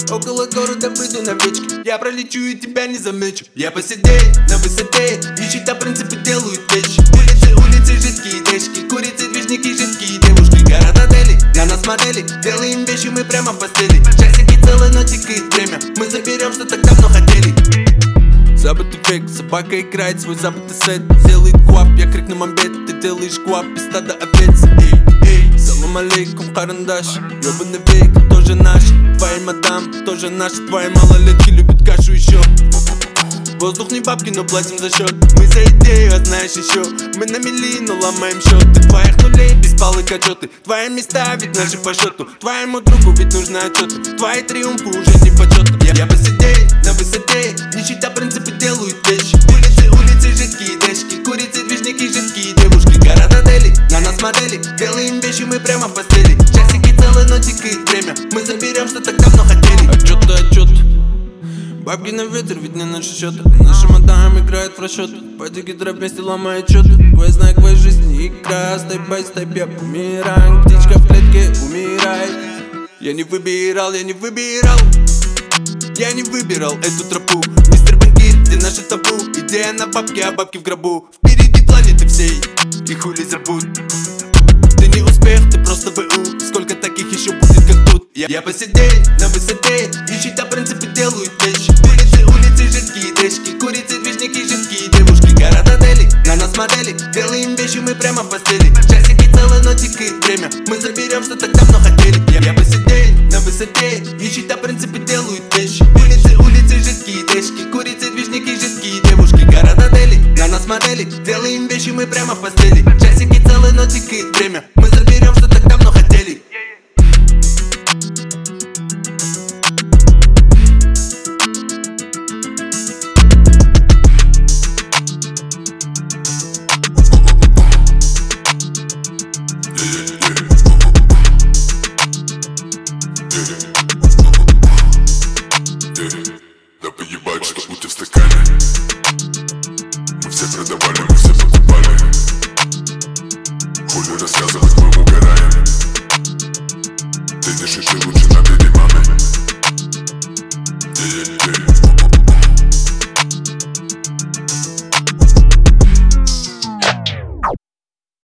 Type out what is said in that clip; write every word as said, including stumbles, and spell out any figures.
Около города выйду на вечке, я пролечу и тебя не замечу. Я посидею на высоте, ищут, а принципы делают вещи. Улицы, улицы, жидкие дечки, курицы, движники, жидкие девушки. Города Дели, на нас модели, делаем вещи мы прямо в постели. Часики целые, но тикает время, мы заберем, что так давно хотели. Забытый век, собака играет свой забытый сет. Делает гуап, я крикну мамбет, ты делаешь гуап из стада овец. Эй, эй, салам алейкум, карандаш, ёбаный век, тоже наш. Твоя мадам, тоже наша, твои малолетки любят кашу еще. Воздух не бабки, но платим за счет. Мы за идею, а знаешь еще, мы на мили, но ломаем счеты. Твоих нулей, беспалых отчеты. Твои места, ведь наши по счету. Твоему другу ведь нужны отчеты. Твои триумфы уже не почетны. Я, я посидею на высоте, нищета принципы делают вещи. Улицы, улицы, жидкие дешки, курицы, движники, жидкие девушки. Города Дели, на нас модели, делаем вещи мы прямо в постели. Часики целые, но тикает время, мы заберем, что так давно хотели. Отчеты, отчеты. Бабки на ветер, видны наши счеты. Наша мадам играет в расчеты. Пойди гидро вместе ломает счеты. Квест знай, квест жизни, игра. Степ бай степ, я помираю. Птичка в клетке умирает. Я не выбирал, я не выбирал. Я не выбирал эту тропу. Мистер банкир, где наше табу? Идея на бабки, а бабки в гробу. Впереди планеты всей, и хули забудь. Ты не успех, ты просто БУ. Сколько таких еще будет, как тут? Я, я посидею на высоте, ищут, а принципы делают вещи. Улицы, улицы, жидкие дечки, курицы, движники, жидкие девушки. Города Дели, на нас модели, делаем вещи мы прямо в постели. Часики целые, но тикает время, мы заберем, что так давно хотели. Я, я посидею на высоте, ищут, а принципы делают вещи. Улицы, улицы, жидкие дечки, курицы, движники, жидкие девушки. Города Дели, на нас модели, делаем вещи мы прямо в постели. Часики целые, но тикает время, мы заберем, что так давно хотели. Да поебать, что будто в стакане. Мы все продавали, мы все покупали. Хули рассказывать, мы угораем. Ты дышишь и лучше набери.